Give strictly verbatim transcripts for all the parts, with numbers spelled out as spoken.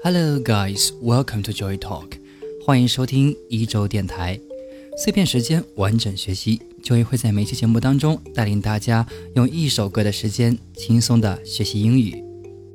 Hello guys, welcome to Joy Talk. 欢迎收听一周电台，碎片时间完整学习。Joy 会在每期节目当中带领大家用一首歌的时间轻松的学习英语。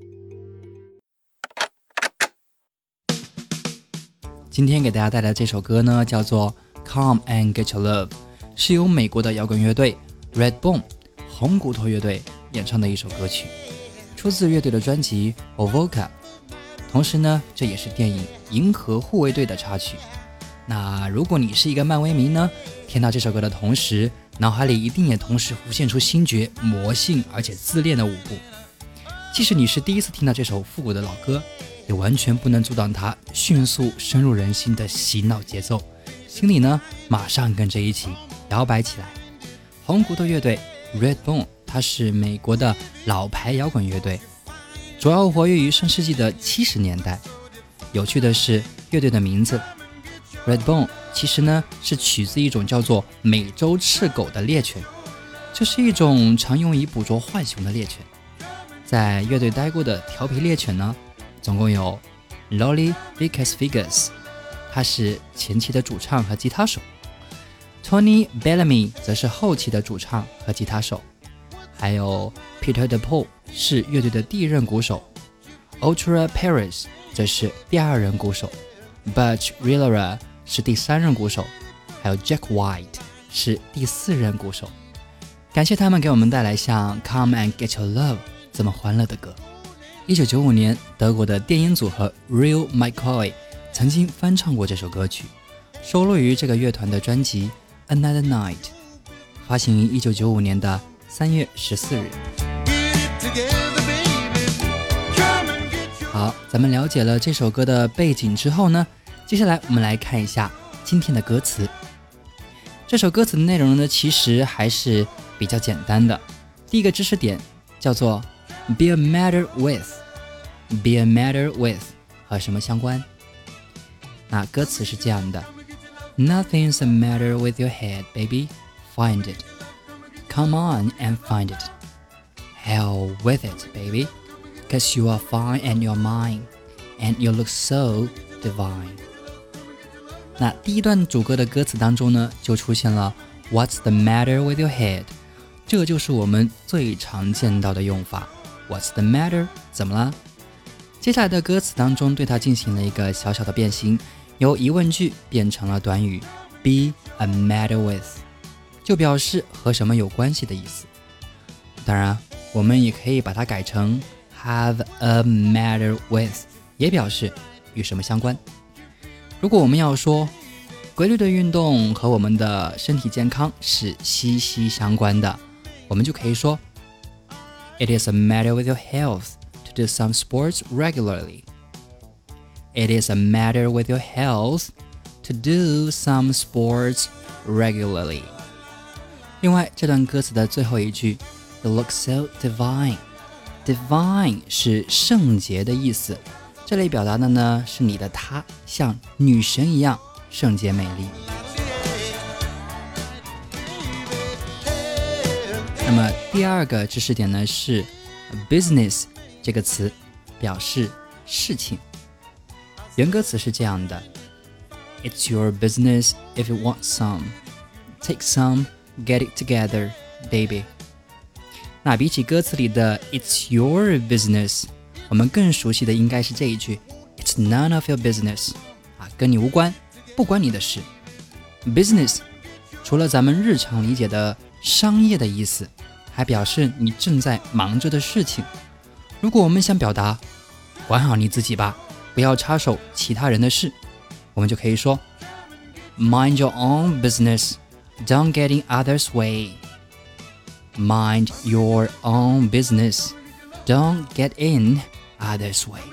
今天给大家带来的这首歌呢，叫做 Come and Get Your Love， 是由美国的摇滚乐队 Redbone 红骨头乐队演唱的一首歌曲，出自乐队的专辑 Ovoca。同时呢，这也是电影《银河护卫队》的插曲。那如果你是一个漫威迷呢，听到这首歌的同时，脑海里一定也同时浮现出星爵魔性而且自恋的舞步。即使你是第一次听到这首复古的老歌，也完全不能阻挡它迅速深入人心的洗脑节奏，心里呢马上跟着一起摇摆起来。红骨头乐队 Redbone 它是美国的老牌摇滚乐队，主要活跃于上世纪的七十年代。有趣的是，乐队的名字 Redbone 其实呢是取自一种叫做美洲赤狗的猎犬，这是一种常用于捕捉浣熊的猎犬。在乐队待过的调皮猎犬呢，总共有 Lolly Vicas Figas， 他是前期的主唱和吉他手， Tony Bellamy 则是后期的主唱和吉他手，还有 Peter DePaul 是乐队的第一任鼓手， Ultra Paris 则是第二任鼓手， Butch Rillera 是第三任鼓手，还有 Jack White 是第四任鼓手。感谢他们给我们带来像 Come and Get Your Love 这么欢乐的歌。一九九五年，德国的电音组合 Real McCoy 曾经翻唱过这首歌曲，收录于这个乐团的专辑 Another Night， 发行于一九九五年的三月十四日。好，咱们了解了这首歌的背景之后呢，接下来我们来看一下今天的歌词。这首歌词的内容呢，其实还是比较简单的。第一个知识点叫做 Be a matter with， Be a matter with 和什么相关？那歌词是这样的 Nothing's a matter with your head, baby, find it. Come on and find it. Hell with it, baby, cause you are fine and you're mine, and you look so divine. 那第一段主歌的歌词当中呢，就出现了 What's the matter with your head？ 这就是我们最常见到的用法。 What's the matter？ 怎么了？接下来的歌词当中对它进行了一个小小的变形，由疑问句变成了短语 Be a matter with， 就表示和什么有关系的意思。当然我们也可以把它改成 Have a matter with， 也表示与什么相关。如果我们要说规律的运动和我们的身体健康是息息相关的，我们就可以说 It is a matter with your health to do some sports regularly. It is a matter with your health to do some sports regularly. 另外，这段歌词的最后一句 You look so divine. Divine 是圣洁的意思，这里表达的呢是你的她像女神一样圣洁美丽。那么第二个知识点呢是 business 这个词，表示事情。原歌词是这样的 It's your business if you want some. Take some, get it together, baby. 那比起歌词里的 It's your business， 我们更熟悉的应该是这一句 It's none of your business， 啊，跟你无关，不关你的事。 Business 除了咱们日常理解的商业的意思，还表示你正在忙着的事情。如果我们想表达管好你自己吧，不要插手其他人的事，我们就可以说 Mind your own business, don't get in others' way. Mind your own business, don't get in others' way.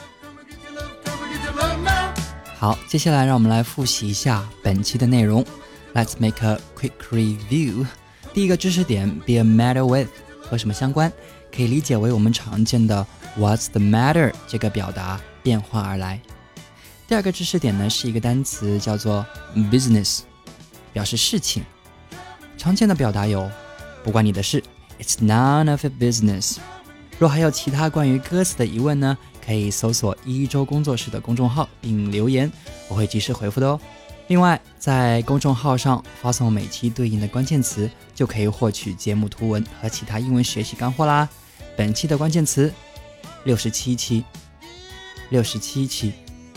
好，接下来让我们来复习一下本期的内容。 Let's make a quick review. 第一个知识点 Be a matter with 和什么相关，可以理解为我们常见的 What's the matter 这个表达变化而来。第二个知识点呢是一个单词叫做 business， 表示事情。常见的表达有不关你的事 It's none of your business。 若还有其他关于歌词的疑问呢，可可以搜索一周工作室的公众号并留言，我会及时回复的哦。另外，在公众号上发送每期对应的关键词，就可以获取节目图文和其他英文学习干货啦。本期的关键词六十七期，六十七期。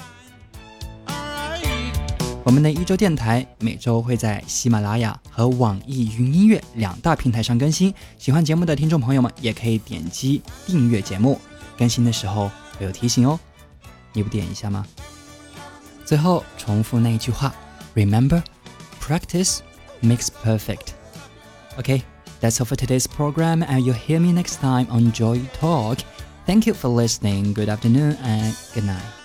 我们的一周电台每周会在喜马拉雅和网易云音乐两大平台上更新，喜欢节目的听众朋友们也可以点击订阅节目，更新的时候会有提醒哦。你不点一下吗？最后重复那一句话 Remember, practice makes perfect. Okay, that's all for today's program, and you'll hear me next time on Joy Talk. Thank you for listening. Good afternoon and good night.